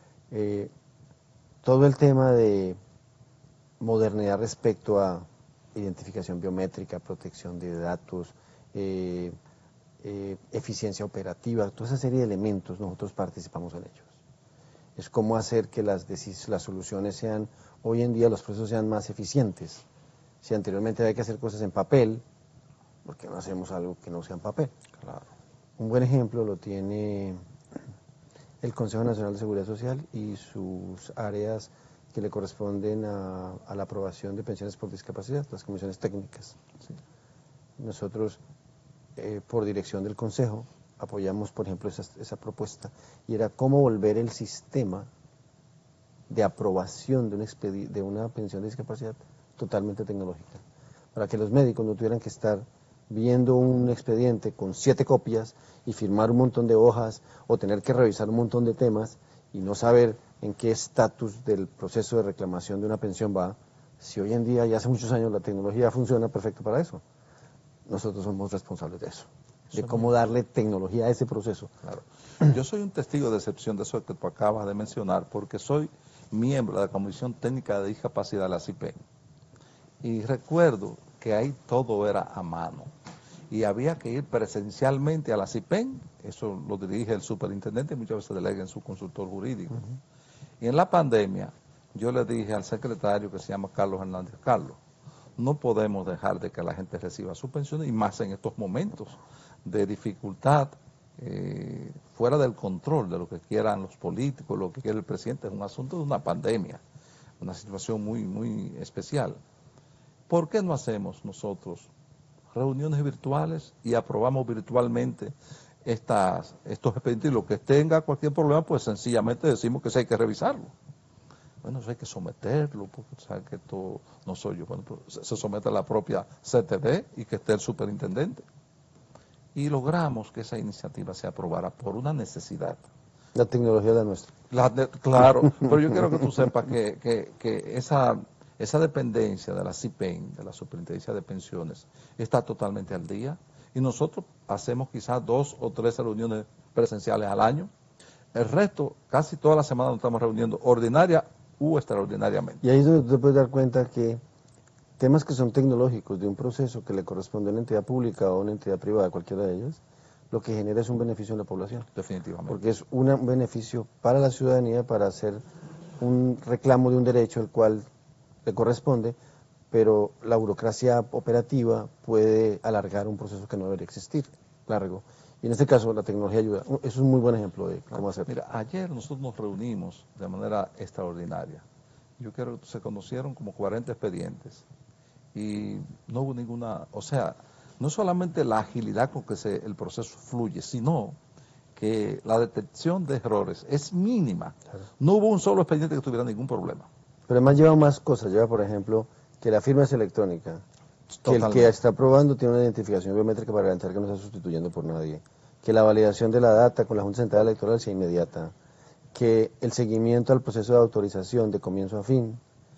Todo el tema de modernidad respecto a identificación biométrica, protección de datos, eficiencia operativa, toda esa serie de elementos nosotros participamos en ellos. Es cómo hacer que las soluciones sean, hoy en día los procesos sean más eficientes. Si anteriormente había que hacer cosas en papel, ¿por qué no hacemos algo que no sea en papel? Claro. Un buen ejemplo lo tiene el Consejo Nacional de Seguridad Social y sus áreas que le corresponden a la aprobación de pensiones por discapacidad, las comisiones técnicas. Sí. Nosotros, por dirección del Consejo, apoyamos, por ejemplo, esa propuesta, y era cómo volver el sistema de aprobación de una pensión de discapacidad totalmente tecnológica, para que los médicos no tuvieran que estar viendo un expediente con 7 copias y firmar un montón de hojas o tener que revisar un montón de temas y no saber en qué estatus del proceso de reclamación de una pensión va, si hoy en día y hace muchos años la tecnología funciona perfecto para eso. Nosotros somos responsables de eso, de cómo darle tecnología a ese proceso. Claro. Yo soy un testigo de excepción de eso que tú acabas de mencionar, porque soy miembro de la Comisión Técnica de Discapacidad de la CIPEN. Y recuerdo que ahí todo era a mano. Y había que ir presencialmente a la CIPEN, eso lo dirige el superintendente y muchas veces delega en su consultor jurídico. Y en la pandemia, yo le dije al secretario que se llama Carlos Hernández, Carlos, no podemos dejar de que la gente reciba su pensión, y más en estos momentos de dificultad, fuera del control de lo que quieran los políticos, lo que quiere el presidente, es un asunto de una pandemia, una situación muy, muy especial. ¿Por qué no hacemos nosotros reuniones virtuales y aprobamos virtualmente estos expedientes? Y lo que tenga cualquier problema, pues sencillamente decimos que sí hay que revisarlo. Bueno, eso hay que someterlo, porque sabe que esto no soy yo. Bueno, pues se somete a la propia CTD y que esté el superintendente. Y logramos que esa iniciativa se aprobara por una necesidad. La tecnología es la nuestra. Claro, pero yo quiero que tú sepas que esa dependencia de la CIPEN, de la Superintendencia de Pensiones, está totalmente al día. Y nosotros hacemos quizás 2 o 3 reuniones presenciales al año. El resto, casi toda la semana nos estamos reuniendo, ordinaria u extraordinariamente. Y ahí es donde te puedes dar cuenta que temas que son tecnológicos de un proceso que le corresponde a una entidad pública o a una entidad privada, cualquiera de ellas, lo que genera es un beneficio en la población. Definitivamente. Porque es un beneficio para la ciudadanía para hacer un reclamo de un derecho al cual le corresponde, pero la burocracia operativa puede alargar un proceso que no debería existir, largo. Y en este caso la tecnología ayuda. Eso es un muy buen ejemplo de cómo hacerlo. Mira, ayer nosotros nos reunimos de manera extraordinaria. Yo creo que se conocieron como 40 expedientes y no hubo ninguna, o sea, no solamente la agilidad con que el proceso fluye, sino que la detección de errores es mínima. Claro. No hubo un solo expediente que tuviera ningún problema. Pero además lleva más cosas, lleva por ejemplo que la firma es electrónica, que el que está aprobando tiene una identificación biométrica para garantizar que no está sustituyendo por nadie, que la validación de la data con la Junta Central Electoral sea inmediata, que el seguimiento al proceso de autorización de comienzo a fin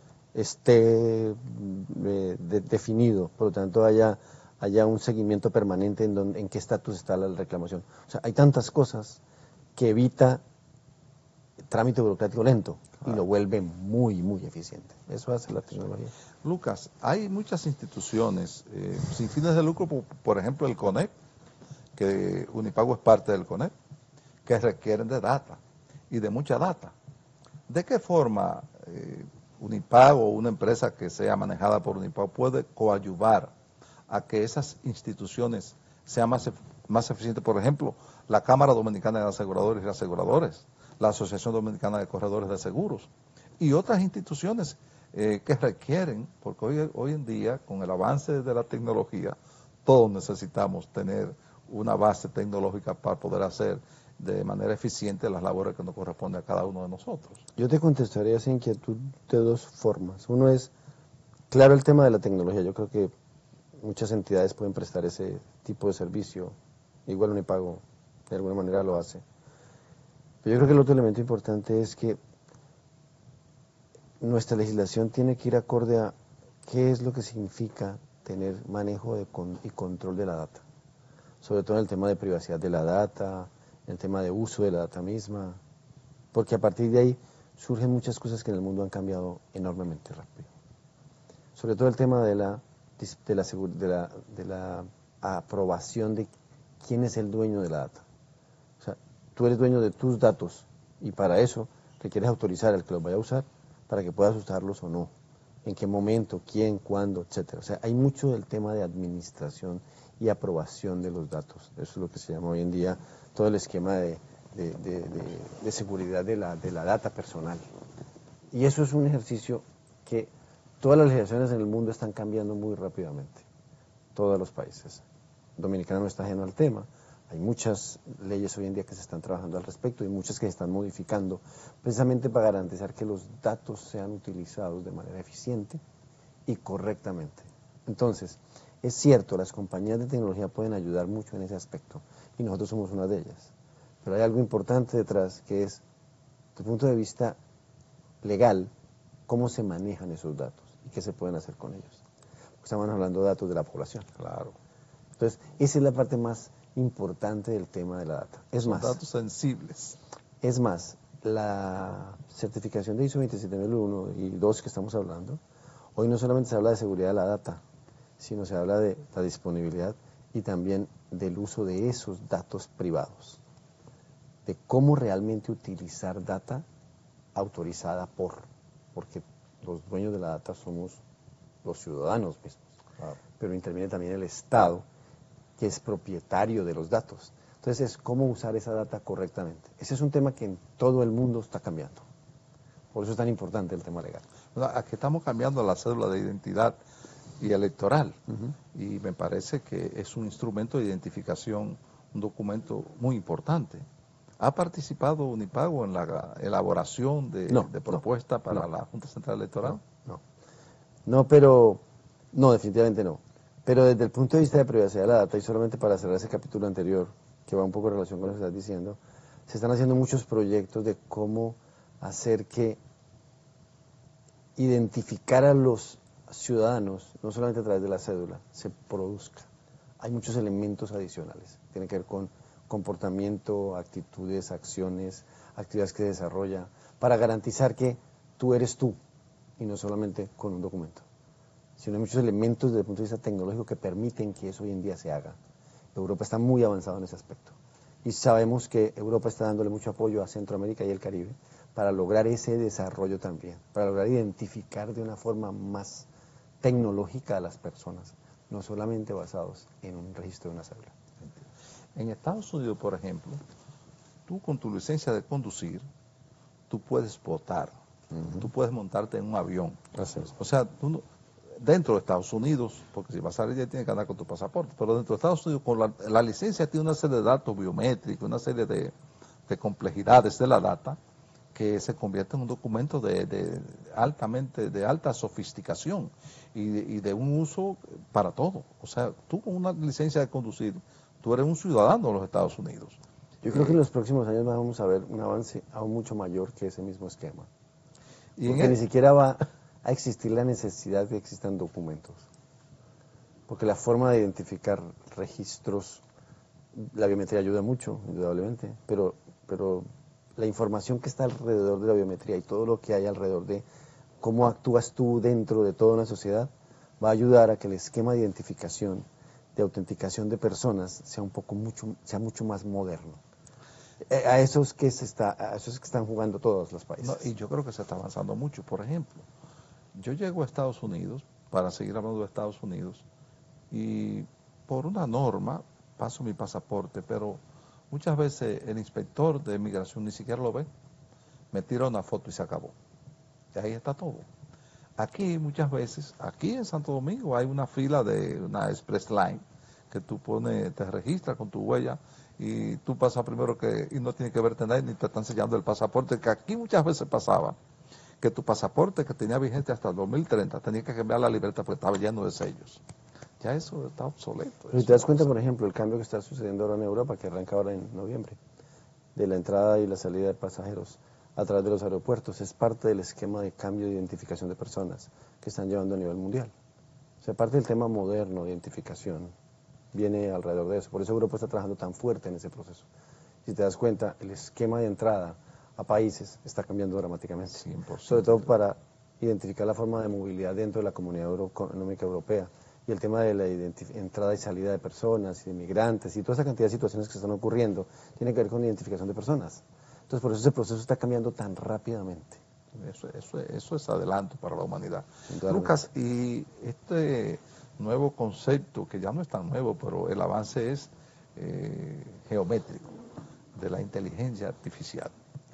esté definido, por lo tanto haya un seguimiento permanente en qué estatus está la reclamación. O sea, hay tantas cosas que evita trámite burocrático lento y lo vuelve muy, muy eficiente. Eso hace la tecnología. Lucas, hay muchas instituciones sin fines de lucro, por ejemplo el CONEP, que Unipago es parte del CONEP, que requieren de data y de mucha data. ¿De qué forma Unipago o una empresa que sea manejada por Unipago puede coadyuvar a que esas instituciones sean más eficientes? Por ejemplo, la Cámara Dominicana de Aseguradores y Reaseguradores, la Asociación Dominicana de Corredores de Seguros y otras instituciones que requieren, porque hoy en día, con el avance de la tecnología, todos necesitamos tener una base tecnológica para poder hacer de manera eficiente las labores que nos corresponde a cada uno de nosotros. Yo te contestaría esa inquietud de dos formas. Uno es, claro, el tema de la tecnología. Yo creo que muchas entidades pueden prestar ese tipo de servicio. Igual Unipago de alguna manera lo hace. Pero yo creo que el otro elemento importante es que nuestra legislación tiene que ir acorde a qué es lo que significa tener manejo y control de la data. Sobre todo en el tema de privacidad de la data, en el tema de uso de la data misma, porque a partir de ahí surgen muchas cosas que en el mundo han cambiado enormemente rápido. Sobre todo el tema de la aprobación de quién es el dueño de la data. O sea, tú eres dueño de tus datos y para eso requieres autorizar al que los vaya a usar para que puedas usarlos o no, en qué momento, quién, cuándo, etcétera. O sea, hay mucho del tema de administración y aprobación de los datos. Eso es lo que se llama hoy en día todo el esquema de seguridad de la data personal. Y eso es un ejercicio que todas las legislaciones en el mundo están cambiando muy rápidamente, todos los países. Dominicana no está ajeno al tema. Hay muchas leyes hoy en día que se están trabajando al respecto y muchas que se están modificando precisamente para garantizar que los datos sean utilizados de manera eficiente y correctamente. Entonces, es cierto, las compañías de tecnología pueden ayudar mucho en ese aspecto y nosotros somos una de ellas. Pero hay algo importante detrás que es, desde el punto de vista legal, cómo se manejan esos datos y qué se pueden hacer con ellos. Estamos hablando de datos de la población. Claro. Entonces, esa es la parte más importante del tema de la data. Es más, datos sensibles. Es más, la certificación de ISO 27001 y 2 que estamos hablando, hoy no solamente se habla de seguridad de la data, sino se habla de la disponibilidad y también del uso de esos datos privados, de cómo realmente utilizar data autorizada porque los dueños de la data somos los ciudadanos mismos, pero interviene también el Estado, que es propietario de los datos. Entonces es cómo usar esa data correctamente. Ese es un tema que en todo el mundo está cambiando. Por eso es tan importante el tema legal. Aquí estamos cambiando la cédula de identidad y electoral. Y me parece que es un instrumento de identificación, un documento muy importante. ¿Ha participado Unipago en la elaboración de propuestas para la Junta Central Electoral? No, definitivamente no. Pero desde el punto de vista de privacidad de la data, y solamente para cerrar ese capítulo anterior, que va un poco en relación con lo que estás diciendo, se están haciendo muchos proyectos de cómo hacer que identificar a los ciudadanos, no solamente a través de la cédula, se produzca. Hay muchos elementos adicionales, tiene que ver con comportamiento, actitudes, acciones, actividades que se desarrolla, para garantizar que tú eres tú, y no solamente con un documento. Sino hay muchos elementos desde el punto de vista tecnológico que permiten que eso hoy en día se haga. Europa está muy avanzado en ese aspecto. Y sabemos que Europa está dándole mucho apoyo a Centroamérica y el Caribe para lograr ese desarrollo también, para lograr identificar de una forma más tecnológica a las personas, no solamente basados en un registro de una cédula. En Estados Unidos, por ejemplo, tú con tu licencia de conducir, tú puedes votar, tú puedes montarte en un avión. O sea, tú dentro de Estados Unidos, porque si vas a salir ya tienes que andar con tu pasaporte, pero dentro de Estados Unidos con la licencia tiene una serie de datos biométricos, una serie de complejidades de la data que se convierte en un documento de alta sofisticación y de un uso para todo. O sea, tú con una licencia de conducir, tú eres un ciudadano de los Estados Unidos. Yo creo que en los próximos años vamos a ver un avance aún mucho mayor que ese mismo esquema. Porque ni siquiera va a existir la necesidad de que existan documentos. Porque la forma de identificar registros, la biometría ayuda mucho, indudablemente, pero la información que está alrededor de la biometría y todo lo que hay alrededor de cómo actúas tú dentro de toda una sociedad, va a ayudar a que el esquema de identificación, de autenticación de personas, sea mucho más moderno. A esos que están jugando todos los países. No, y yo creo que se está avanzando mucho. Por ejemplo, yo llego a Estados Unidos, para seguir hablando de Estados Unidos, y por una norma paso mi pasaporte, pero muchas veces el inspector de migración ni siquiera lo ve. me tira una foto y se acabó. Y ahí está todo. Aquí muchas veces, aquí en Santo Domingo hay una fila de una Express Line que tú pones, te registras con tu huella y tú pasas primero y no tiene que verte nadie ni te están sellando el pasaporte, que aquí muchas veces pasaba que tu pasaporte que tenía vigente hasta el 2030 tenía que cambiar la libertad porque estaba lleno de sellos. Ya eso está obsoleto. Pero si te das cuenta, por ejemplo, el cambio que está sucediendo ahora en Europa, que arranca ahora en noviembre, de la entrada y la salida de pasajeros a través de los aeropuertos, es parte del esquema de cambio de identificación de personas que están llevando a nivel mundial. O sea, parte del tema moderno de identificación viene alrededor de eso. Por eso Europa está trabajando tan fuerte en ese proceso. Si te das cuenta, el esquema de entrada a países está cambiando dramáticamente. 100%. Sobre todo para identificar la forma de movilidad dentro de la Comunidad Económica Europea. Y el tema de la entrada y salida de personas y de migrantes y toda esa cantidad de situaciones que están ocurriendo tiene que ver con identificación de personas. Entonces, por eso ese proceso está cambiando tan rápidamente. Eso es adelanto para la humanidad. Lucas, y este nuevo concepto, que ya no es tan nuevo, pero el avance es geométrico, de la inteligencia artificial.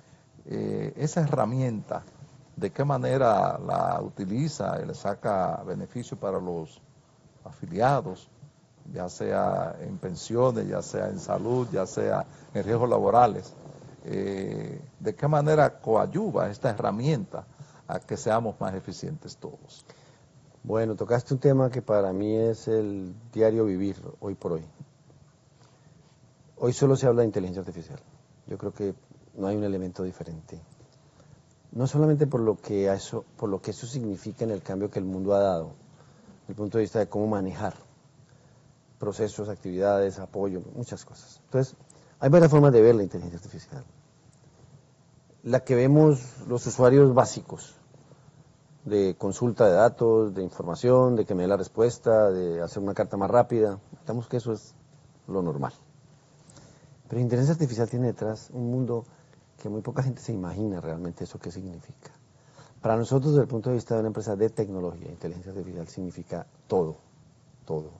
Esa herramienta, ¿de qué manera la utiliza y le saca beneficio para los afiliados, ya sea en pensiones, ya sea en salud, ya sea en riesgos laborales? ¿De qué manera coadyuva esta herramienta a que seamos más eficientes todos? Bueno, tocaste un tema que para mí es el diario vivir hoy por hoy. Hoy solo se habla de inteligencia artificial. Yo creo que no hay un elemento diferente. No solamente por lo que eso significa en el cambio que el mundo ha dado, desde el punto de vista de cómo manejar procesos, actividades, apoyo, muchas cosas. Entonces, hay varias formas de ver la inteligencia artificial. La que vemos los usuarios básicos, de consulta de datos, de información, de que me dé la respuesta, de hacer una carta más rápida, digamos que eso es lo normal. Pero la inteligencia artificial tiene detrás un mundo que muy poca gente se imagina realmente eso qué significa. Para nosotros, desde el punto de vista de una empresa de tecnología, inteligencia artificial significa todo, todo.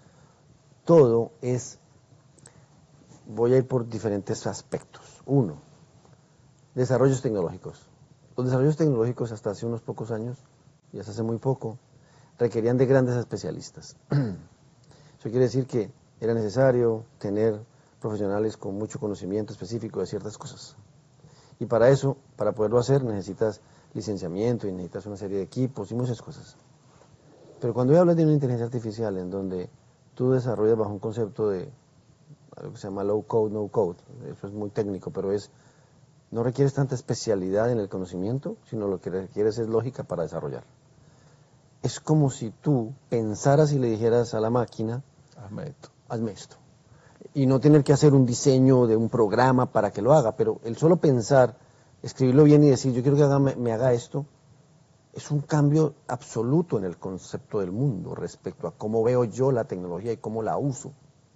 Todo es, voy a ir por diferentes aspectos. Uno, desarrollos tecnológicos. Los desarrollos tecnológicos hasta hace unos pocos años, y hasta hace muy poco, requerían de grandes especialistas. Eso quiere decir que era necesario tener profesionales con mucho conocimiento específico de ciertas cosas. Y para eso, para poderlo hacer, necesitas licenciamiento y necesitas una serie de equipos y muchas cosas. Pero cuando hablas de una inteligencia artificial en donde tú desarrollas bajo un concepto de algo que se llama low code, no code, eso es muy técnico, pero no requieres tanta especialidad en el conocimiento, sino lo que requieres es lógica para desarrollar. Es como si tú pensaras y le dijeras a la máquina, hazme esto. Y no tener que hacer un diseño de un programa para que lo haga, pero el solo pensar, escribirlo bien y decir, yo quiero que me haga esto, es un cambio absoluto en el concepto del mundo respecto a cómo veo yo la tecnología y cómo la uso.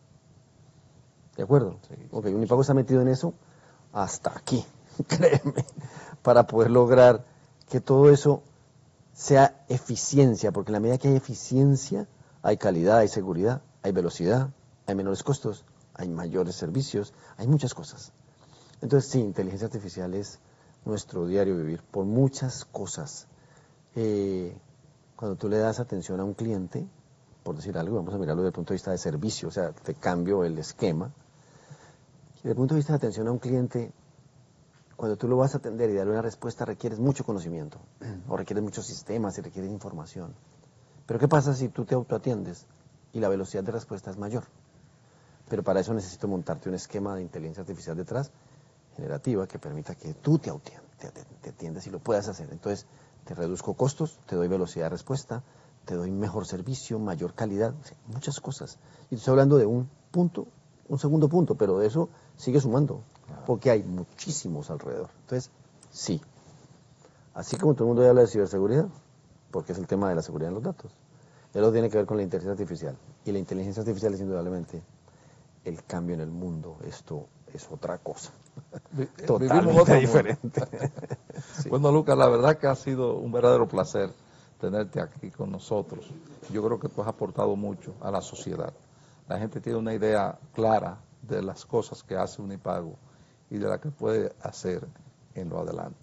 ¿De acuerdo? Sí, ok, Unipago está metido en eso hasta aquí, créeme, para poder lograr que todo eso sea eficiencia, porque en la medida que hay eficiencia, hay calidad, hay seguridad, hay velocidad, hay menores costos, hay mayores servicios, hay muchas cosas. Entonces, sí, inteligencia artificial es nuestro diario vivir por muchas cosas. Cuando tú le das atención a un cliente, por decir algo, vamos a mirarlo desde el punto de vista de servicio, o sea, te cambio el esquema. Desde el punto de vista de atención a un cliente, cuando tú lo vas a atender y darle una respuesta, requieres mucho conocimiento, o requieres muchos sistemas y requieres información. Pero ¿qué pasa si tú te autoatiendes y la velocidad de respuesta es mayor? Pero para eso necesito montarte un esquema de inteligencia artificial detrás, generativa, que permita que tú te atiendas y lo puedas hacer. Entonces, te reduzco costos, te doy velocidad de respuesta, te doy mejor servicio, mayor calidad, o sea, muchas cosas. Y estoy hablando de un punto, un segundo punto, pero de eso sigue sumando, porque hay muchísimos alrededor. Entonces, sí. Así como todo el mundo habla de ciberseguridad, porque es el tema de la seguridad en los datos, eso tiene que ver con la inteligencia artificial. Y la inteligencia artificial es indudablemente el cambio en el mundo. Esto es otra cosa. Totalmente diferente. Sí. Bueno, Lucas, la verdad que ha sido un verdadero placer tenerte aquí con nosotros. Yo creo que tú has aportado mucho a la sociedad. La gente tiene una idea clara de las cosas que hace Unipago y de la que puede hacer en lo adelante.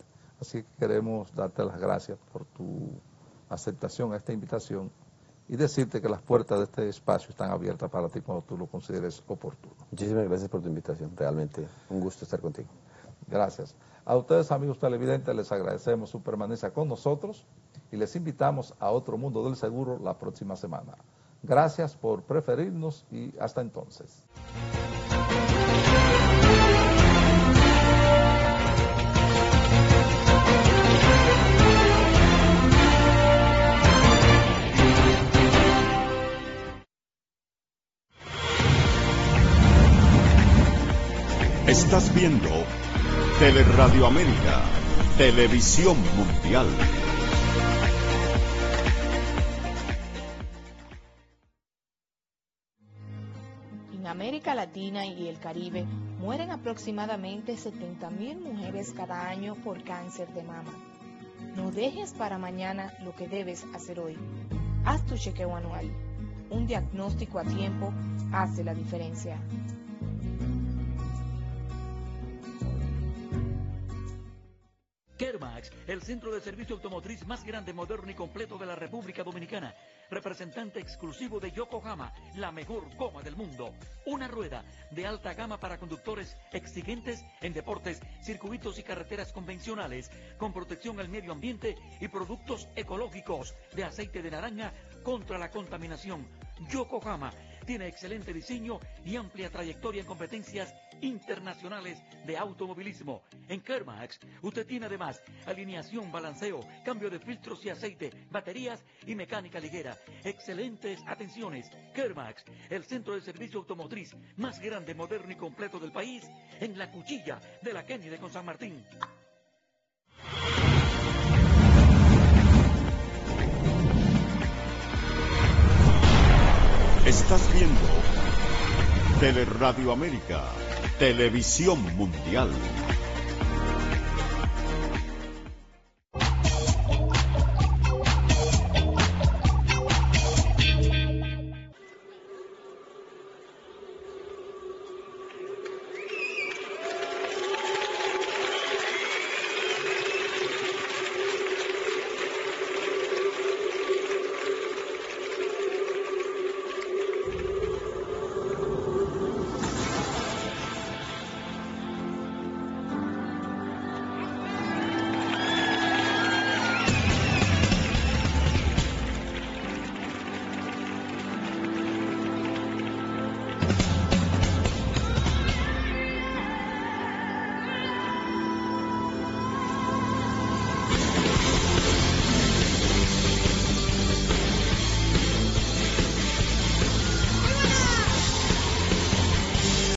Así que queremos darte las gracias por tu aceptación a esta invitación y decirte que las puertas de este espacio están abiertas para ti cuando tú lo consideres oportuno. Muchísimas gracias por tu invitación, realmente un gusto estar contigo. Gracias. A ustedes, amigos televidentes, les agradecemos su permanencia con nosotros y les invitamos a Otro Mundo del Seguro la próxima semana. Gracias por preferirnos y hasta entonces. Estás viendo Teleradio América, Televisión Mundial. En América Latina y el Caribe mueren aproximadamente 70,000 mujeres cada año por cáncer de mama. No dejes para mañana lo que debes hacer hoy. Haz tu chequeo anual. Un diagnóstico a tiempo hace la diferencia. Kermax, el centro de servicio automotriz más grande, moderno y completo de la República Dominicana. Representante exclusivo de Yokohama, la mejor goma del mundo. Una rueda de alta gama para conductores exigentes en deportes, circuitos y carreteras convencionales, con protección al medio ambiente y productos ecológicos de aceite de naranja contra la contaminación. Yokohama tiene excelente diseño y amplia trayectoria en competencias internacionales de automovilismo. En Kermax, usted tiene además alineación, balanceo, cambio de filtros y aceite, baterías y mecánica ligera. Excelentes atenciones. Kermax, el centro de servicio automotriz más grande, moderno y completo del país, en la cuchilla de la Kennedy con San Martín. Estás viendo Teleradio América, Televisión Mundial.